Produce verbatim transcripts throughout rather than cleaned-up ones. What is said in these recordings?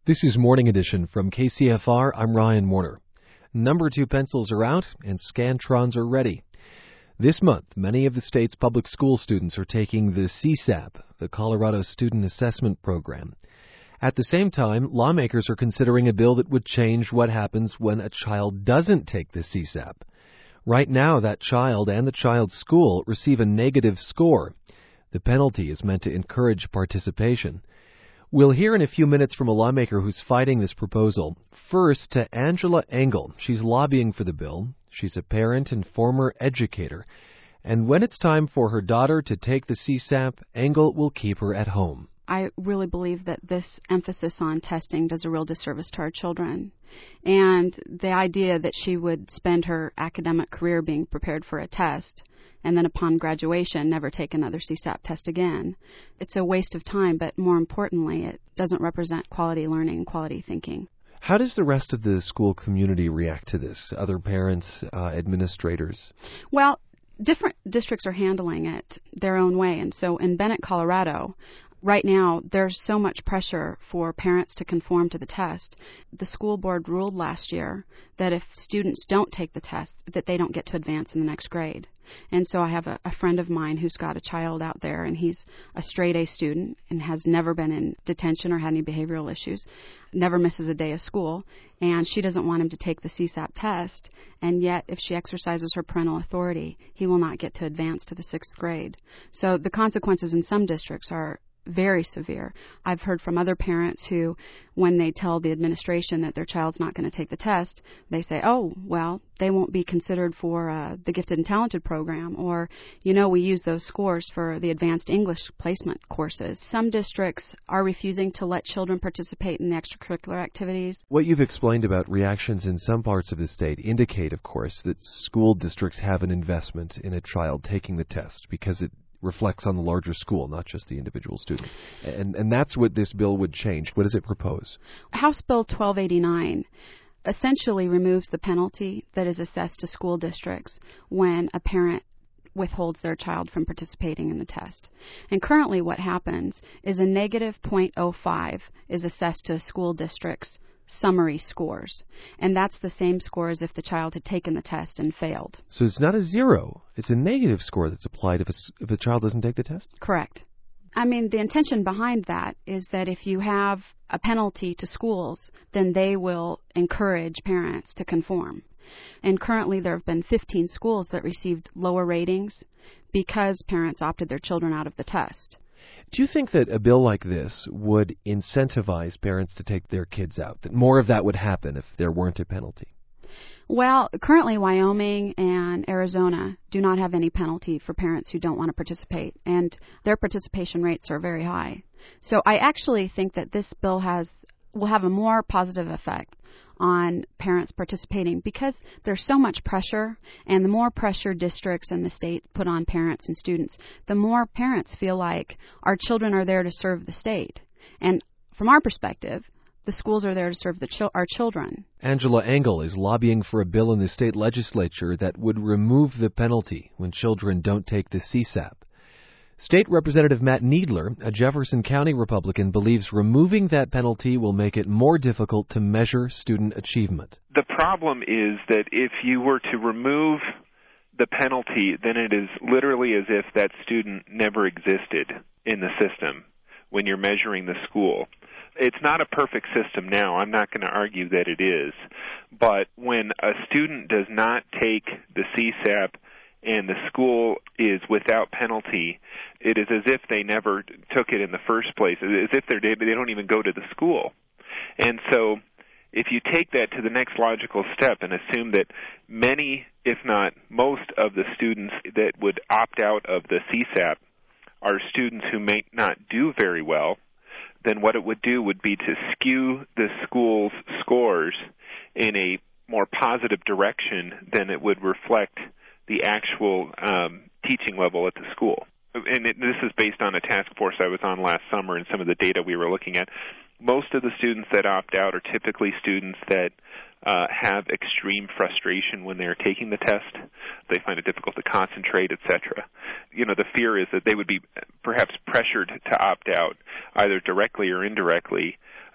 This is Morning Edition from K C F R. I'm Ryan Warner. Number two pencils are out and Scantrons are ready. This month, many of the state's public school students are taking the C S A P, the Colorado Student Assessment Program. At the same time, lawmakers are considering a bill that would change what happens when a child doesn't take the C S A P. Right now, that child and the child's school receive a negative score. The penalty is meant to encourage participation. We'll hear in a few minutes from a lawmaker who's fighting this proposal. First, to Angela Engel. She's lobbying for the bill. She's a parent and former educator. And when it's time for her daughter to take the C S A P, Engel will keep her at home. I really believe that this emphasis on testing does a real disservice to our children. And the idea that she would spend her academic career being prepared for a test and then upon graduation never take another C S A P test again, it's a waste of time, but more importantly, it doesn't represent quality learning and quality thinking. How does the rest of the school community react to this? Other parents, uh, administrators? Well, different districts are handling it their own way. And so in Bennett, Colorado, right now, there's so much pressure for parents to conform to the test. The school board ruled last year that if students don't take the test, that they don't get to advance in the next grade. And so I have a, a friend of mine who's got a child out there, and he's a straight A student and has never been in detention or had any behavioral issues, never misses a day of school, and she doesn't want him to take the C S A P test, and yet if she exercises her parental authority, he will not get to advance to the sixth grade. So the consequences in some districts are very severe. I've heard from other parents who, when they tell the administration that their child's not going to take the test, they say, oh, well, they won't be considered for uh, the Gifted and Talented program, or, you know, we use those scores for the advanced English placement courses. Some districts are refusing to let children participate in the extracurricular activities. What you've explained about reactions in some parts of the state indicate, of course, that school districts have an investment in a child taking the test because it reflects on the larger school, not just the individual student. And and that's what this bill would change. What does it propose? House Bill twelve eighty-nine essentially removes the penalty that is assessed to school districts when a parent withholds their child from participating in the test. And currently what happens is a negative zero point zero five is assessed to a school district's summary scores. And that's the same score as if the child had taken the test and failed. So it's not a zero. It's a negative score that's applied if a, if a child doesn't take the test? Correct. I mean, the intention behind that is that if you have a penalty to schools, then they will encourage parents to conform. And currently there have been fifteen schools that received lower ratings because parents opted their children out of the test. Do you think that a bill like this would incentivize parents to take their kids out, that more of that would happen if there weren't a penalty? Well, currently Wyoming and Arizona do not have any penalty for parents who don't want to participate, and their participation rates are very high. So I actually think that this bill has will have a more positive effect on parents participating because there's so much pressure, and the more pressure districts and the state put on parents and students, the more parents feel like our children are there to serve the state. And from our perspective, the schools are there to serve the chil- our children. Angela Engel is lobbying for a bill in the state legislature that would remove the penalty when children don't take the C S A P. State Representative Matt Needler, a Jefferson County Republican, believes removing that penalty will make it more difficult to measure student achievement. The problem is that if you were to remove the penalty, then it is literally as if that student never existed in the system when you're measuring the school. It's not a perfect system now. I'm not going to argue that it is. But when a student does not take the C S A P and the school is without penalty, it is as if they never took it in the first place, as if they're, they don't even go to the school. And so if you take that to the next logical step and assume that many, if not most, of the students that would opt out of the C S A P are students who may not do very well, then what it would do would be to skew the school's scores in a more positive direction than it would reflect the actual um, teaching level at the school. And it, this is based on a task force I was on last summer and some of the data we were looking at. Most of the students that opt out are typically students that uh, have extreme frustration when they're taking the test. They find it difficult to concentrate, et cetera. You know, the fear is that they would be perhaps pressured to opt out, either directly or indirectly,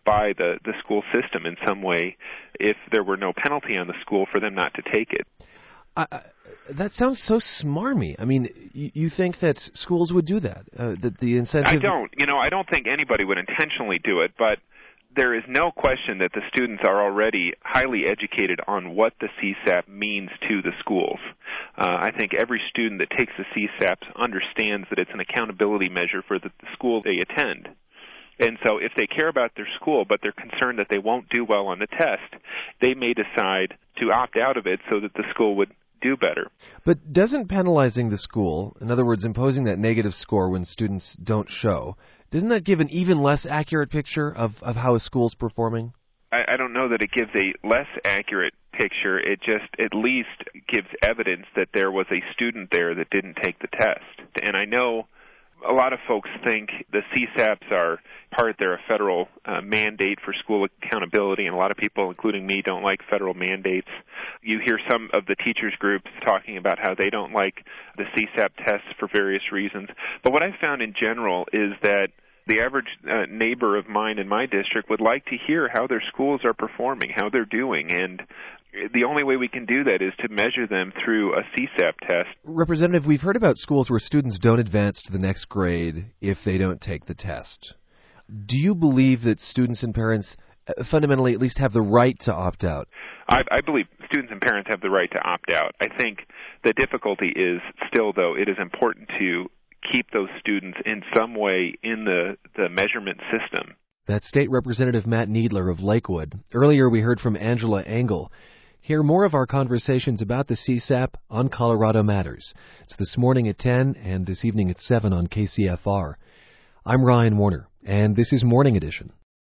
by the, the school system in some way if there were no penalty on the school for them not to take it. Uh, that sounds so smarmy. I mean, you, you think that schools would do that? Uh, that the incentive? I don't. You know, I don't think anybody would intentionally do it, but there is no question that the students are already highly educated on what the C SAP means to the schools. Uh, I think every student that takes the C SAPs understands that it's an accountability measure for the, the school they attend. And so if they care about their school, but they're concerned that they won't do well on the test, they may decide to opt out of it so that the school would do better. But doesn't penalizing the school, in other words, imposing that negative score when students don't show, doesn't that give an even less accurate picture of, of how a school's performing? I, I don't know that it gives a less accurate picture. It just at least gives evidence that there was a student there that didn't take the test. And I know a lot of folks think the C SAPs are part, they're a federal uh, mandate for school accountability, and a lot of people, including me, don't like federal mandates. You hear some of the teachers groups talking about how they don't like the C SAP tests for various reasons. But what I've found in general is that the average uh, neighbor of mine in my district would like to hear how their schools are performing, how they're doing, and the only way we can do that is to measure them through a C SAP test. Representative, we've heard about schools where students don't advance to the next grade if they don't take the test. Do you believe that students and parents fundamentally at least have the right to opt out? I, I believe students and parents have the right to opt out. I think the difficulty is still, though, it is important to keep those students in some way in the, the measurement system. That's State Representative Matt Needler of Lakewood. Earlier we heard from Angela Engel. Hear more of our conversations about the C SAP on Colorado Matters. It's this morning at ten and this evening at seven on K C F R. I'm Ryan Warner, and this is Morning Edition.